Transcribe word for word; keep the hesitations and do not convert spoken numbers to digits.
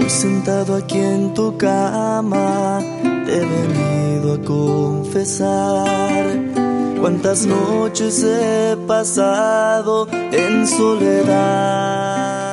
Sentado aquí en tu cama, te he venido a confesar cuántas noches he pasado en soledad.